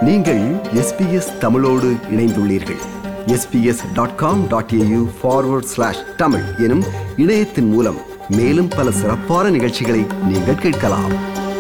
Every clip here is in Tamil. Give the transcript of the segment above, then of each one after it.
நீங்கள் SBS தமிழோடு இணைந்துள்ளீர்கள். sbs.com.au/tamil எனும் இணையத்தின் மூலம் மேலும் பல சிறப்பான நிகழ்ச்சிகளை நீங்கள் கேட்கலாம்.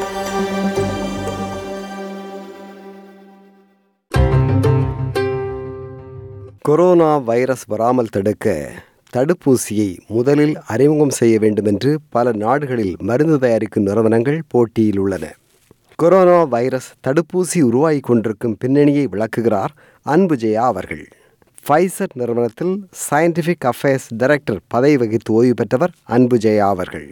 கொரோனா வைரஸ் வராமல் தடுக்க தடுப்பூசியை முதலில் அறிமுகம் செய்ய வேண்டும் என்று பல நாடுகளில் மருந்து தயாரிக்கும் நிறுவனங்கள் போட்டியில் உள்ளன. கொரோனா வைரஸ் தடுப்பூசி உருவாகி கொண்டிருக்கும் பின்னணியை விளக்குகிறார் அன்புஜெயா அவர்கள். ஃபைசர் நிறுவனத்தில் சயின்டிஃபிக் அஃபேர்ஸ் டைரக்டர் பதவி வகித்து ஓய்வு பெற்றவர் அன்புஜெயா அவர்கள்.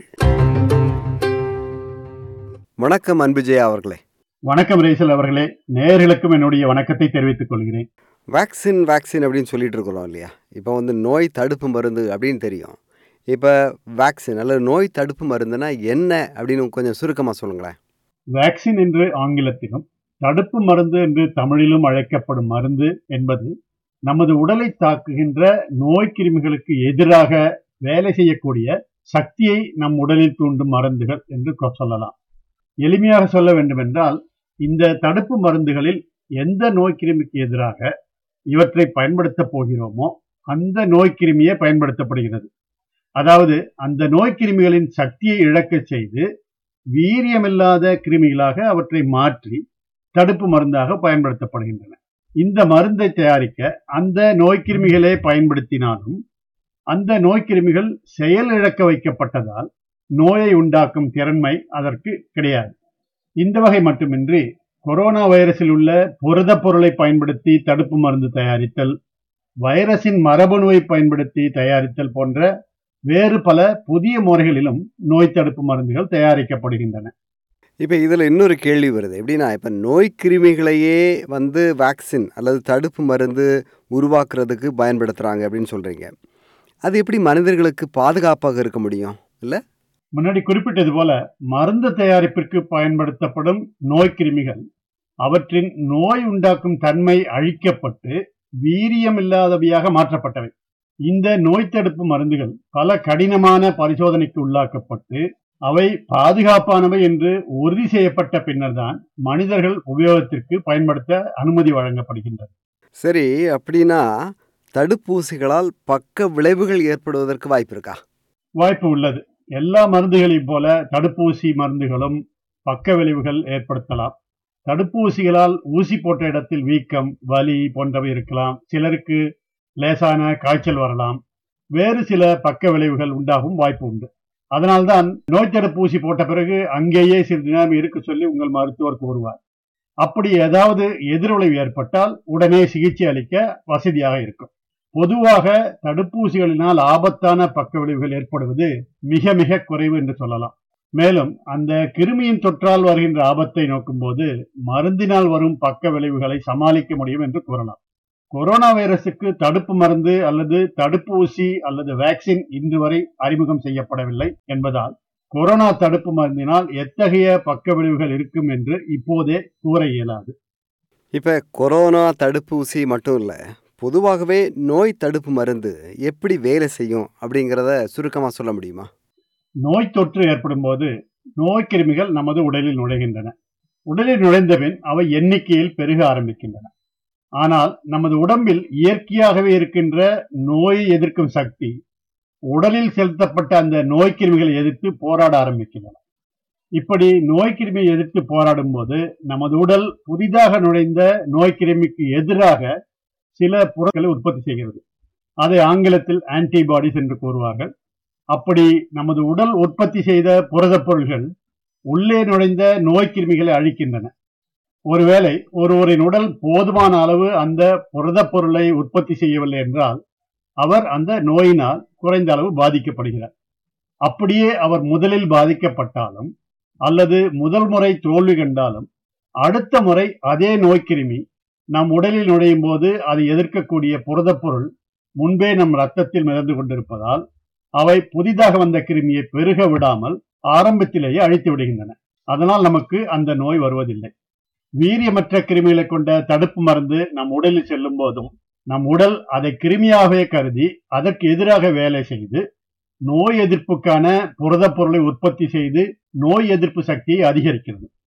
வணக்கம் அன்புஜெயா அவர்களே. வணக்கம் ரேசல் அவர்களே. நேயர்களுக்கும் என்னுடைய வணக்கத்தை தெரிவித்துக் கொள்கிறேன். வேக்சின் அப்படின்னு சொல்லிட்டு இருக்கிறோம் இல்லையா? இப்போ நோய் தடுப்பு மருந்து அப்படின்னு தெரியும். இப்போ வேக்சின் அல்லது நோய் தடுப்பு மருந்துனா என்ன அப்படின்னு கொஞ்சம் சுருக்கமாக சொல்லுங்களேன். வேக்சின் என்று ஆங்கிலத்திலும் தடுப்பு மருந்து என்று தமிழிலும் அழைக்கப்படும் மருந்து என்பது நமது உடலை தாக்குகின்ற நோய் கிருமிகளுக்கு எதிராக வேலை செய்யக்கூடிய சக்தியை நம் உடலில் தூண்டும் மருந்துகள் என்று சொல்லலாம். எளிமையாக சொல்ல வேண்டுமென்றால், இந்த தடுப்பு மருந்துகளில் எந்த நோய் கிருமிக்கு எதிராக இவற்றை பயன்படுத்தப் போகிறோமோ அந்த நோய் கிருமியே பயன்படுத்தப்படுகிறது. அதாவது அந்த நோய் கிருமிகளின் சக்தியை இழக்கச் செய்து வீரியமில்லாத கிருமிகளாக அவற்றை மாற்றி தடுப்பு மருந்தாக பயன்படுத்தப்படுகின்றன. இந்த மருந்தை தயாரிக்க அந்த நோய்க்கிருமிகளே பயன்படுத்தினாலும் அந்த நோய்க்கிருமிகள் செயல் இழக்க வைக்கப்பட்டதால் நோயை உண்டாக்கும் திறன்மை அதற்கு கிடையாது. இந்த வகை மட்டுமின்றி கொரோனா வைரஸில் உள்ள புரத பொருளை பயன்படுத்தி தடுப்பு மருந்து தயாரித்தல், வைரஸின் மரபணுவை பயன்படுத்தி தயாரித்தல் போன்ற வேறு பல புதிய முறைகளிலும் நோய் தடுப்பு மருந்துகள் தயாரிக்கப்படுகின்றன. இப்போ இதில் இன்னொரு கேள்வி வருது. எப்படின்னா, இப்போ நோய் கிருமிகளையே வேக்சின் அல்லது தடுப்பு மருந்து உருவாக்குறதுக்கு பயன்படுத்துகிறாங்க அப்படின்னு சொல்கிறீங்க. அது எப்படி மனிதர்களுக்கு பாதுகாப்பாக இருக்க முடியும்? இல்லை, முன்னாடி குறிப்பிட்டது போல மருந்து தயாரிப்பிற்கு பயன்படுத்தப்படும் நோய் கிருமிகள் அவற்றின் நோய் உண்டாக்கும் தன்மை அழிக்கப்பட்டு வீரியமில்லாதவையாக மாற்றப்பட்டவை. இந்த நோய் தடுப்பு மருந்துகள் பல கடினமான பரிசோதனைக்கு உள்ளாக்கப்பட்டு அவை பாதுகாப்பானவை என்று உறுதி செய்யப்பட்ட பின்னர் தான் மனிதர்கள் உபயோகத்திற்கு பயன்படுத்த அனுமதி வழங்கப்படுகின்றது. சரி, அப்படின்னா தடுப்பூசிகளால் பக்க விளைவுகள் ஏற்படுவதற்கு வாய்ப்பு இருக்கா? வாய்ப்பு உள்ளது. எல்லா மருந்துகளையும் போல தடுப்பூசி மருந்துகளும் பக்க விளைவுகள் ஏற்படுத்தலாம். தடுப்பூசிகளால் ஊசி போட்ட இடத்தில் வீக்கம், வலி போன்றவை இருக்கலாம். சிலருக்கு லேசான காய்ச்சல் வரலாம். வேறு சில பக்க விளைவுகள் உண்டாகும் வாய்ப்பு உண்டு. அதனால்தான் நோய் தடுப்பூசி போட்ட பிறகு அங்கேயே சிறிது நேரம் இருக்க சொல்லி உங்கள் மருத்துவர் கூறுவார். அப்படி ஏதாவது எதிர்விளைவு ஏற்பட்டால் உடனே சிகிச்சை அளிக்க வசதியாக இருக்கும். பொதுவாக தடுப்பூசிகளினால் ஆபத்தான பக்க விளைவுகள் ஏற்படுவது மிக மிக குறைவு என்று சொல்லலாம். மேலும் அந்த கிருமியின் தொற்றால் வருகின்ற ஆபத்தை நோக்கும்போது மருந்தினால் வரும் பக்க விளைவுகளை சமாளிக்க முடியும் என்று கூறலாம். கொரோனா வைரசுக்கு தடுப்பு மருந்து அல்லது தடுப்பூசி அல்லது வேக்சின் இன்று வரை அறிமுகம் செய்யப்படவில்லை என்பதால் கொரோனா தடுப்பு மருந்தினால் எத்தகைய பக்க விளைவுகள் இருக்கும் என்று இப்போதே கூற இயலாது. இப்போ கொரோனா தடுப்பூசி மட்டும் இல்லை, பொதுவாகவே நோய் தடுப்பு மருந்து எப்படி வேலை செய்யும் அப்படிங்கிறத சுருக்கமாக சொல்ல முடியுமா? நோய் தொற்று ஏற்படும் போது நோய் கிருமிகள் நமது உடலில் நுழைகின்றன. உடலில் நுழைந்தபின் அவை எண்ணிக்கையில் பெருக ஆரம்பிக்கின்றன. ஆனால் நமது உடம்பில் இயற்கையாகவே இருக்கின்ற நோயை எதிர்க்கும் சக்தி உடலில் செலுத்தப்பட்ட அந்த நோய் கிருமிகளை எதிர்த்து போராட ஆரம்பிக்கின்றன. இப்படி நோய் கிருமியை எதிர்த்து போராடும் போது நமது உடல் புதிதாக நுழைந்த நோய் கிருமிக்கு எதிராக சில பொருட்களை உற்பத்தி செய்கிறது. அதை ஆங்கிலத்தில் ஆன்டிபாடிஸ் என்று கூறுவார்கள். அப்படி நமது உடல் உற்பத்தி செய்த புரத பொருள்கள் உள்ளே நுழைந்த நோய் கிருமிகளை அழிக்கின்றன. ஒருவேளை ஒருவரின் உடல் போதுமான அளவு அந்த புரத பொருளை உற்பத்தி செய்யவில்லை என்றால் அவர் அந்த நோயினால் குறைந்த அளவு பாதிக்கப்படுகிறார். அப்படியே அவர் முதலில் பாதிக்கப்பட்டாலும் அல்லது முதல் முறை தோல்வி கண்டாலும் அடுத்த முறை அதே நோய்க்கிருமி நம் உடலில் நுழையும் போது அதை எதிர்க்கக்கூடிய புரத பொருள் முன்பே நம் இரத்தத்தில் மிதந்து கொண்டிருப்பதால் அவை புதிதாக வந்த கிருமியை பெருக விடாமல் ஆரம்பத்திலேயே அழித்து விடுகின்றன. அதனால் நமக்கு அந்த நோய் வருவதில்லை. வீரியமற்ற கிருமிகளை கொண்ட தடுப்பு மருந்து நம் உடலில் செல்லும் போதும் நம் உடல் அதை கிருமியாகவே கருதி அதற்கு எதிராக வேலை செய்து நோய் எதிர்ப்புக்கான புரத பொருளை உற்பத்தி செய்து நோய் எதிர்ப்பு சக்தியை அதிகரிக்கிறது.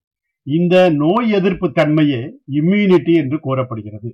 இந்த நோய் எதிர்ப்பு தன்மையே இம்யூனிட்டி என்று கூறப்படுகிறது.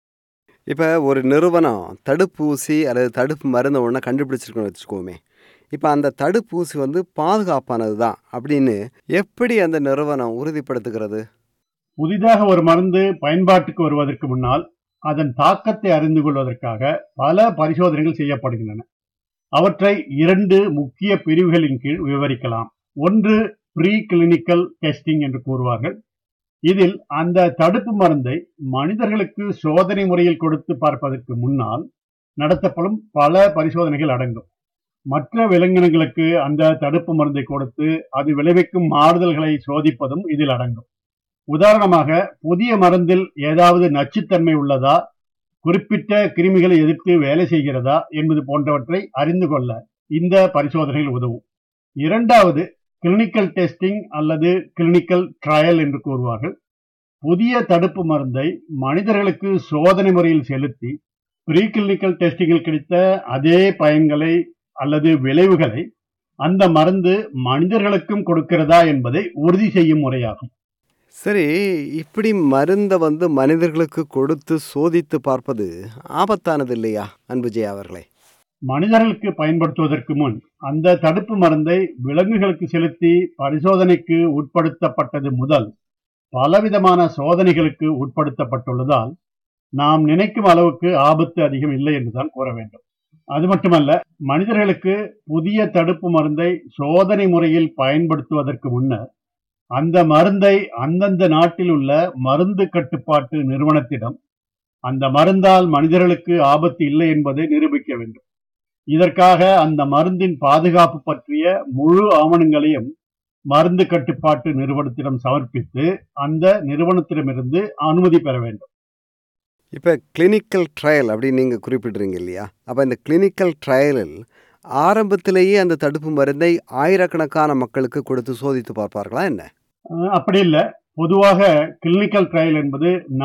இப்போ ஒரு நிறுவனம் தடுப்பூசி அல்லது தடுப்பு மருந்தை ஒன்று கண்டுபிடிச்சிருக்கோன்னு வச்சுக்கோமே, இப்போ அந்த தடுப்பூசி பாதுகாப்பானது தான் அப்படின்னு எப்படி அந்த நிறுவனம் உறுதிப்படுத்துகிறது? புதிதாக ஒரு மருந்து பயன்பாட்டுக்கு வருவதற்கு முன்னால் அதன் தாக்கத்தை அறிந்து கொள்வதற்காக பல பரிசோதனைகள் செய்யப்படுகின்றன. அவற்றை 2 முக்கிய பிரிவுகளின் கீழ் விவரிக்கலாம். ஒன்று ப்ரீ கிளினிக்கல் டெஸ்டிங் என்று கூறுவார்கள். இதில் அந்த தடுப்பு மருந்தை மனிதர்களுக்கு சோதனை முறையில் கொடுத்து பார்ப்பதற்கு முன்னால் நடத்தப்படும் பல பரிசோதனைகள் அடங்கும். மற்ற விலங்கினங்களுக்கு அந்த தடுப்பு மருந்தை கொடுத்து அது விளைவிக்கும் மாறுதல்களை சோதிப்பதும் இதில் அடங்கும். உதாரணமாக, புதிய மருந்தில் ஏதாவது நச்சுத்தன்மை உள்ளதா, குறிப்பிட்ட கிருமிகளை எதிர்த்து வேலை செய்கிறதா என்பது போன்றவற்றை அறிந்து கொள்ள இந்த பரிசோதனைகள் உதவும். இரண்டாவது கிளினிக்கல் டெஸ்டிங் அல்லது கிளினிக்கல் ட்ரையல் என்று கூறுவார்கள். புதிய தடுப்பு மருந்தை மனிதர்களுக்கு சோதனை முறையில் செலுத்தி ப்ரீ கிளினிக்கல் டெஸ்டிங்கில் கிடைத்த அதே பயன்களை அல்லது விளைவுகளை அந்த மருந்து மனிதர்களுக்கும் கொடுக்கிறதா என்பதை உறுதி செய்யும் முறையாகும். சரி, இப்படி மருந்தை மனிதர்களுக்கு கொடுத்து சோதித்து பார்ப்பது ஆபத்தானது இல்லையா அன்புஜெயா அவர்களே? மனிதர்களுக்கு பயன்படுத்துவதற்கு முன் அந்த தடுப்பு மருந்தை விலங்குகளுக்கு செலுத்தி பரிசோதனைக்கு உட்படுத்தப்பட்டது முதல் பலவிதமான சோதனைகளுக்கு உட்படுத்தப்பட்டுள்ளதால் நாம் நினைக்கும் அளவுக்கு ஆபத்து அதிகம் இல்லை என்றுதான் கூற வேண்டும். அது மட்டுமல்ல, மனிதர்களுக்கு புதிய தடுப்பு மருந்தை சோதனை முறையில் பயன்படுத்துவதற்கு முன்னர் அந்த மருந்தை அந்தந்த நாட்டில் உள்ள மருந்து கட்டுப்பாட்டு நிறுவனத்திடம் அந்த மருந்தால் மனிதர்களுக்கு ஆபத்து இல்லை என்பதை நிரூபிக்க வேண்டும். இதற்காக அந்த மருந்தின் பாதுகாப்பு பற்றிய முழு ஆவணங்களையும் மருந்து கட்டுப்பாட்டு நிறுவனத்திடம் சமர்ப்பித்து அந்த நிறுவனத்திடமிருந்து அனுமதி பெற வேண்டும். இப்போ கிளினிக்கல் ட்ரையல் அப்படின்னு நீங்கள் குறிப்பிட்றீங்க இல்லையா? அப்போ இந்த கிளினிக்கல் ட்ரையலில் ஆரம்பத்திலேயே அந்த தடுப்பு மருந்தை ஆயிரக்கணக்கான மக்களுக்கு கொடுத்து சோதித்து பார்ப்பார்களா என்ன? அப்படி இல்லை. பொதுவாக கிளினிக்கல் ட்ரையல் என்பது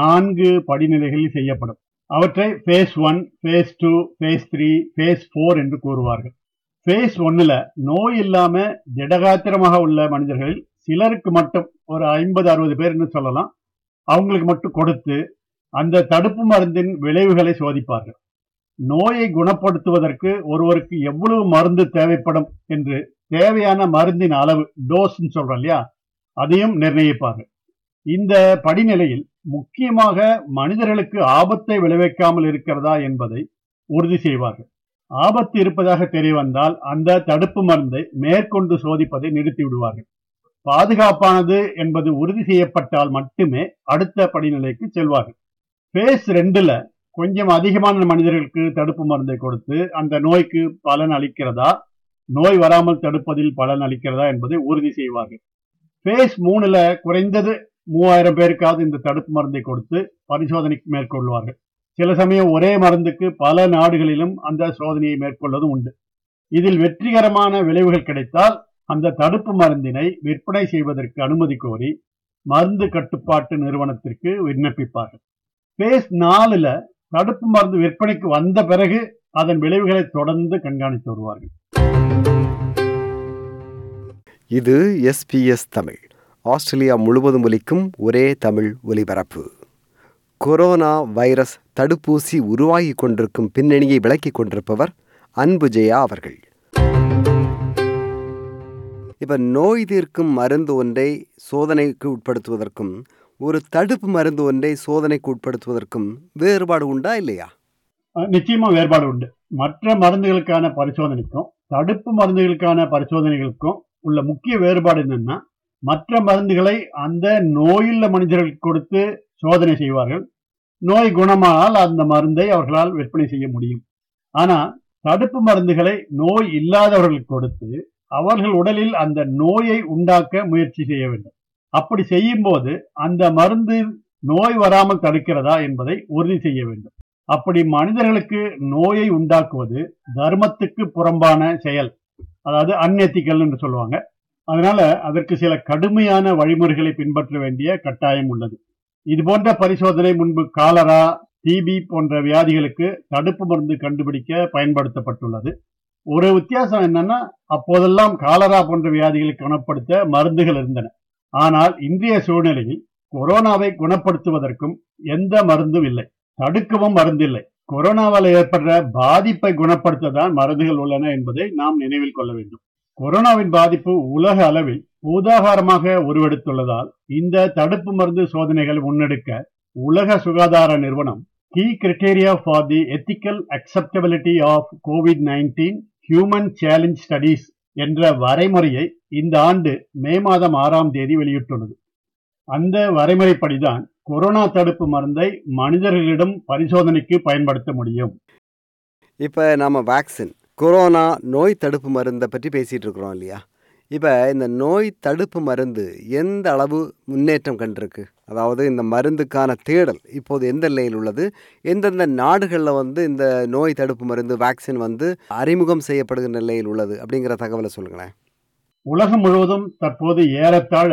4 படிநிலைகளில் செய்யப்படும். அவற்றை phase 1, phase 2, phase 3, phase 4 என்று கூறுவார்கள். phase 1ல நோய் இல்லாம திடகாத்திரமாக உள்ள மனிதர்களில் சிலருக்கு மட்டும், ஒரு 50-60 பேர் என்று சொல்லலாம், அவங்களுக்கு மட்டும் கொடுத்து அந்த தடுப்பு மருந்தின் விளைவுகளை சோதிப்பார்கள். நோயை குணப்படுத்துவதற்கு ஒருவருக்கு எவ்வளவு மருந்து தேவைப்படும் என்று தேவையான மருந்தின் அளவு, டோஸ்ன்னு சொல்றோம் இல்லையா, அதையும் நிர்ணயிப்பார்கள். இந்த படிநிலையில் முக்கியமாக மனிதர்களுக்கு ஆபத்தை விளைவிக்காமல் இருக்கிறதா என்பதை உறுதி செய்வார்கள். ஆபத்து இருப்பதாக தெரிய வந்தால் அந்த தடுப்பு மருந்தை மேற்கொண்டு சோதிப்பதை நிறுத்தி விடுவார்கள். பாதுகாப்பானது என்பது உறுதி செய்யப்பட்டால் மட்டுமே அடுத்த படிநிலைக்கு செல்வார்கள். phase 2ல கொஞ்சம் அதிகமான மனிதர்களுக்கு தடுப்பு மருந்தை கொடுத்து அந்த நோய்க்கு பலன் அளிக்கிறதா, நோய் வராமல் தடுப்பதில் பலன் அளிக்கிறதா என்பதை உறுதி செய்வார்கள். phase 3ல குறைந்தது 3000 பேருக்காவது இந்த தடுப்பு மருந்தை கொடுத்து பரிசோதனைக்கு மேற்கொள்வார்கள். சில சமயம் ஒரே மருந்துக்கு பல நாடுகளிலும் அந்த சோதனையை மேற்கொள்வதும் உண்டு. இதில் வெற்றிகரமான விளைவுகள் கிடைத்தால் அந்த தடுப்பு மருந்தினை விற்பனை செய்வதற்கு அனுமதி கோரி மருந்து கட்டுப்பாட்டு நிறுவனத்திற்கு விண்ணப்பிப்பார்கள். phase 4ல தடுப்பு மருந்து விற்பனைக்கு வந்த பிறகு அதன் விளைவுகளை தொடர்ந்து கண்காணித்து வருவார்கள். இது SBS தமிழ், ஆஸ்திரேலியா முழுவதும் ஒலிக்கும் ஒரே தமிழ் ஒலிபரப்பு. கொரோனா வைரஸ் தடுப்பூசி உருவாகி கொண்டிருக்கும் பின்னணியை விளக்கிக் கொண்டிருப்பவர் அன்புஜெயா அவர்கள். இப்போ நோய் தீர்க்கும் மருந்து ஒன்றை சோதனைக்கு உட்படுத்துவதற்கும் ஒரு தடுப்பு மருந்து ஒன்றை சோதனைக்கு உட்படுத்துவதற்கும் வேறுபாடு உண்டா இல்லையா? நிச்சயமா வேறுபாடு உண்டு. மற்ற மருந்துகளுக்கான பரிசோதனைக்கும் தடுப்பு மருந்துகளுக்கான பரிசோதனைகளுக்கும் உள்ள முக்கிய வேறுபாடு என்னன்னா, மற்ற மருந்துகளை அந்த நோயுள்ள மனிதர்களுக்கு கொடுத்து சோதனை செய்வார்கள். நோய் குணமானால் அந்த மருந்தை அவர்களால் விற்பனை செய்ய முடியும். ஆனா தடுப்பு மருந்துகளை நோய் இல்லாதவர்களுக்கு கொடுத்து அவர்கள் உடலில் அந்த நோயை உண்டாக்க முயற்சி செய்ய வேண்டும். அப்படி செய்யும் போது அந்த மருந்து நோய் வராமல் தடுக்கிறதா என்பதை உறுதி செய்ய வேண்டும். அப்படி மனிதர்களுக்கு நோயை உண்டாக்குவது தர்மத்துக்கு புறம்பான செயல், அதாவது அன்எத்திக்கல் என்று சொல்லுவாங்க. அதனால அதற்கு சில கடுமையான வழிமுறைகளை பின்பற்ற வேண்டிய கட்டாயம் உள்ளது. இது போன்ற பரிசோதனை முன்பு காலரா, டிபி போன்ற வியாதிகளுக்கு தடுப்பு மருந்து கண்டுபிடிக்க பயன்படுத்தப்பட்டுள்ளது. ஒரு வித்தியாசம் என்னன்னா, அப்போதெல்லாம் காலரா போன்ற வியாதிகளை குணப்படுத்த மருந்துகள் இருந்தன. ஆனால் இன்றைய சூழ்நிலையில் கொரோனாவை குணப்படுத்துவதற்கும் எந்த மருந்தும் இல்லை, தடுக்கவும் மருந்தில்லை. கொரோனாவால் ஏற்படுற பாதிப்பை குணப்படுத்த தான் மருந்துகள் உள்ளன என்பதை நாம் நினைவில் கொள்ள வேண்டும். கொரோனாவின் பாதிப்பு உலக அளவில் பூதாகாரமாக உருவெடுத்துள்ளதால் இந்த தடுப்பு மருந்து சோதனைகளை முன்னெடுக்க உலக சுகாதார நிறுவனம் Key Criteria for the Ethical Acceptability of COVID-19 Human Challenge Studies என்ற வரைமுறையை இந்த ஆண்டு மே மாதம் 6ஆம் தேதி வெளியிட்டுள்ளது. அந்த வரைமுறைப்படிதான் கொரோனா தடுப்பு மருந்தை மனிதர்களிடம் பரிசோதனைக்கு பயன்படுத்த முடியும். இப்போ நம்ம வேக்சின் கொரோனா நோய் தடுப்பு மருந்தை பற்றி பேசிகிட்டு இருக்கிறோம் இல்லையா? இப்போ இந்த நோய் தடுப்பு மருந்து எந்த அளவு முன்னேற்றம் கண்டிருக்கு? அதாவது இந்த மருந்துக்கான தேடல் இப்போது எந்த நிலையில் உள்ளது? எந்தெந்த நாடுகளில் இந்த நோய் தடுப்பு மருந்து வேக்சின் அறிமுகம் செய்யப்படுகிற நிலையில் உள்ளது அப்படிங்கிற தகவலை சொல்லுங்களேன். உலகம் முழுவதும் தற்போது ஏறத்தாழ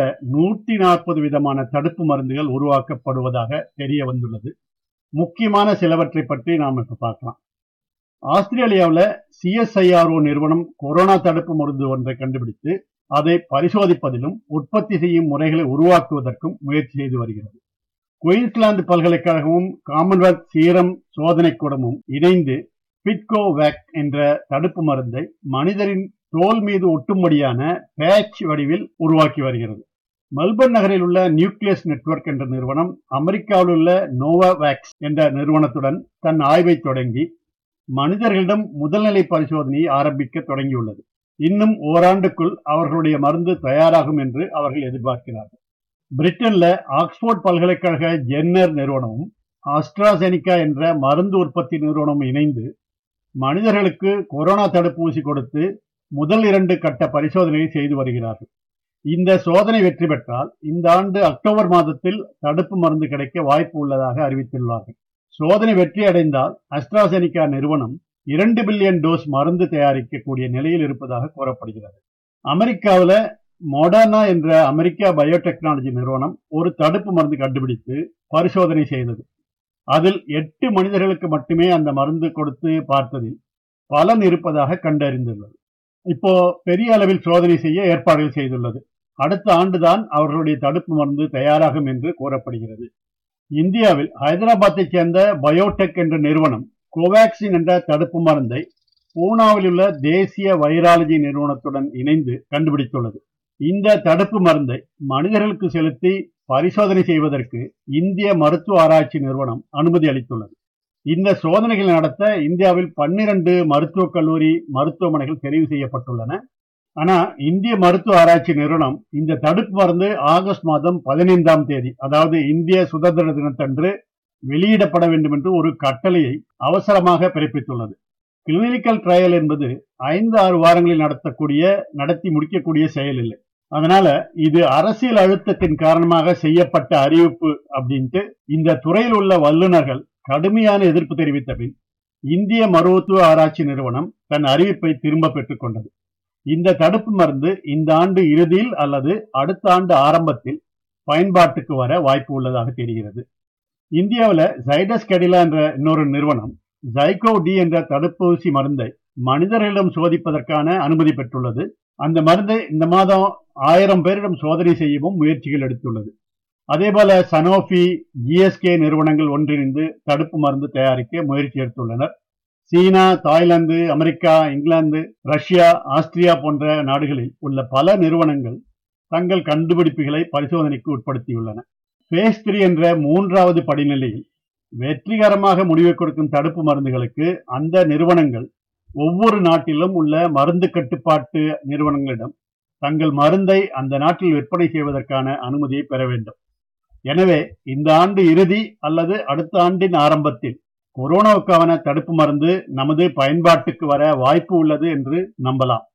140 விதமான தடுப்பு மருந்துகள் உருவாக்கப்படுவதாக தெரிய வந்துள்ளது. முக்கியமான சிலவற்றை பற்றி நாம் இப்ப பார்க்கலாம். ஆஸ்திரேலியாவில் CSIRO நிறுவனம் கொரோனா தடுப்பு மருந்து ஒன்றை கண்டுபிடித்து அதை பரிசோதிப்பதிலும் உற்பத்தி செய்யும் முறைகளை உருவாக்குவதற்கும் முயற்சி செய்து வருகிறது. குயின்ஸ்லாந்து பல்கலைக்கழகமும் காமன்வெல்த் சீரம் சோதனை கூடமும் இணைந்து பிட்கோவேக் என்ற தடுப்பு மருந்தை மனிதரின் தோல் மீது ஒட்டும்படியான பேட்ச் வடிவில் உருவாக்கி வருகிறது. மெல்பர்ன் நகரில் உள்ள நியூக்ளியஸ் நெட்வொர்க் என்ற நிறுவனம் அமெரிக்காவில் உள்ள நோவாவேக்ஸ் என்ற நிறுவனத்துடன் தன் ஆய்வை தொடங்கி மனிதர்களிடம் முதல்நிலை பரிசோதனையை ஆரம்பிக்க தொடங்கியுள்ளது. இன்னும் ஓராண்டுக்குள் அவர்களுடைய மருந்து தயாராகும் என்று அவர்கள் எதிர்பார்க்கிறார்கள். பிரிட்டன்ல ஆக்ஸ்போர்ட் பல்கலைக்கழக ஜென்னர் நிறுவனமும் ஆஸ்ட்ராசெனிகா என்ற மருந்து உற்பத்தி நிறுவனமும் இணைந்து மனிதர்களுக்கு கொரோனா தடுப்பூசி கொடுத்து முதல் 2 கட்ட பரிசோதனையை செய்து வருகிறார்கள். இந்த சோதனை வெற்றி பெற்றால் இந்த ஆண்டு அக்டோபர் மாதத்தில் தடுப்பு மருந்து கிடைக்க வாய்ப்பு உள்ளதாக அறிவித்துள்ளார்கள். சோதனை வெற்றி அடைந்தால் அஸ்ட்ராசெனிகா நிறுவனம் 2 பில்லியன் டோஸ் மருந்து தயாரிக்கக்கூடிய நிலையில் இருப்பதாக கூறப்படுகிறது. அமெரிக்காவில் மொடர்னா என்ற அமெரிக்கா பயோடெக்னாலஜி நிறுவனம் ஒரு தடுப்பு மருந்து கண்டுபிடித்து பரிசோதனை செய்தது. அதில் 8 மனிதர்களுக்கு மட்டுமே அந்த மருந்து கொடுத்து பார்த்ததில் பலன் இருப்பதாக கண்டறிந்துள்ளது. இப்போ பெரிய அளவில் சோதனை செய்ய ஏற்பாடுகள் செய்துள்ளது. அடுத்த ஆண்டுதான் அவர்களுடைய தடுப்பு மருந்து தயாராகும் என்று கூறப்படுகிறது. இந்தியாவில் ஹைதராபாத்தை சேர்ந்த பயோடெக் என்ற நிறுவனம் கோவேக்சின் என்ற தடுப்பு மருந்தை பூனாவில் உள்ள தேசிய வைராலஜி நிறுவனத்துடன் இணைந்து கண்டுபிடித்துள்ளது. இந்த தடுப்பு மருந்தை மனிதர்களுக்கு செலுத்தி பரிசோதனை செய்வதற்கு இந்திய மருத்துவ ஆராய்ச்சி நிறுவனம் அனுமதி அளித்துள்ளது. இந்த சோதனைகளை நடத்த இந்தியாவில் 12 மருத்துவக் கல்லூரி மருத்துவமனைகள் தெரிவு செய்யப்பட்டுள்ளன. ஆனா இந்திய மருத்துவ ஆராய்ச்சி நிறுவனம் இந்த தடுப்பு மருந்து ஆகஸ்ட் மாதம் 15ஆம் தேதி, அதாவது இந்திய சுதந்திர தினத்தன்று வெளியிடப்பட வேண்டும் என்று ஒரு கட்டளையை அவசரமாக பிறப்பித்துள்ளது. கிளினிக்கல் ட்ரையல் என்பது 5-6 வாரங்களில் நடத்தி முடிக்கக்கூடிய செயல் இல்லை. அதனால இது அரசியல் அழுத்தத்தின் காரணமாக செய்யப்பட்ட அறிவிப்பு அப்படின்ட்டு இந்த துறையில் உள்ள வல்லுநர்கள் கடுமையான எதிர்ப்பு தெரிவித்த பின் இந்திய மருத்துவ ஆராய்ச்சி நிறுவனம் தன் அறிவிப்பை திரும்ப பெற்றுக் கொண்டது. இந்த தடுப்பு மருந்து இந்த ஆண்டு இறுதியில் அல்லது அடுத்த ஆண்டு ஆரம்பத்தில் பயன்பாட்டுக்கு வர வாய்ப்பு உள்ளதாக தெரிகிறது. இந்தியாவில் ஜைடஸ் கெடிலா என்ற இன்னொரு நிறுவனம் ஜைகோவ்-டி என்ற தடுப்பூசி மருந்தை மனிதர்களிடம் சோதிப்பதற்கான அனுமதி பெற்றுள்ளது. அந்த மருந்தை இந்த மாதம் 1000 பேரிடம் சோதனை செய்யவும் முயற்சிகள் எடுத்துள்ளது. அதேபோல சனோஃபி, GSK நிறுவனங்கள் ஒன்றிணைந்து தடுப்பு மருந்து தயாரிக்க முயற்சி எடுத்துள்ளனர். சீனா, தாய்லாந்து, அமெரிக்கா, இங்கிலாந்து, ரஷ்யா, ஆஸ்திரியா போன்ற நாடுகளில் உள்ள பல நிறுவனங்கள் தங்கள் கண்டுபிடிப்புகளை பரிசோதனைக்கு உட்படுத்தியுள்ளன. Phase 3 என்ற 3வது படிநிலையில் வெற்றிகரமாக முடிவை கொடுக்கும் தடுப்பு மருந்துகளுக்கு அந்த நிறுவனங்கள் ஒவ்வொரு நாட்டிலும் உள்ள மருந்து கட்டுப்பாட்டு நிறுவனங்களிடம் தங்கள் மருந்தை அந்த நாட்டில் விற்பனை செய்வதற்கான அனுமதியை பெற வேண்டும். எனவே இந்த ஆண்டு இறுதி அல்லது அடுத்த ஆண்டின் ஆரம்பத்தில் கொரோனாவுக்கான தடுப்பு மருந்து நமது பயன்பாட்டுக்கு வர வாய்ப்பு உள்ளது என்று நம்பலாம்.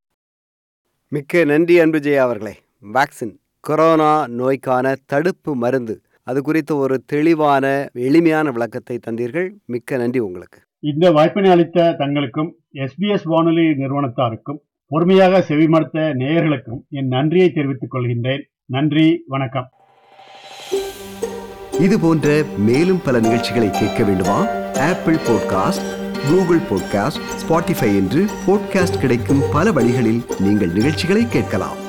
மிக்க நன்றி அன்பு ஜெயா அவர்களே. வேக்சின் கொரோனா நோய்க்கான தடுப்பு மருந்து அது குறித்த ஒரு தெளிவான எளிமையான விளக்கத்தை தந்தீர்கள். மிக்க நன்றி உங்களுக்கு. இந்த வாய்ப்பினை அளித்த தங்களுக்கும் SBS வானொலி நிறுவனத்தாருக்கும் பொறுமையாக செவிமடுத்த நேயர்களுக்கும் என் நன்றியை தெரிவித்துக் கொள்கின்றேன். நன்றி, வணக்கம். இது போன்ற மேலும் பல நிகழ்ச்சிகளை கேட்க வேண்டுமா? Apple podcast, Google podcast, Spotify என்று பாட்காஸ்ட் கிடைக்கும் பல வழிகளில் நீங்கள் நிகழ்ச்சிகளை கேட்கலாம்.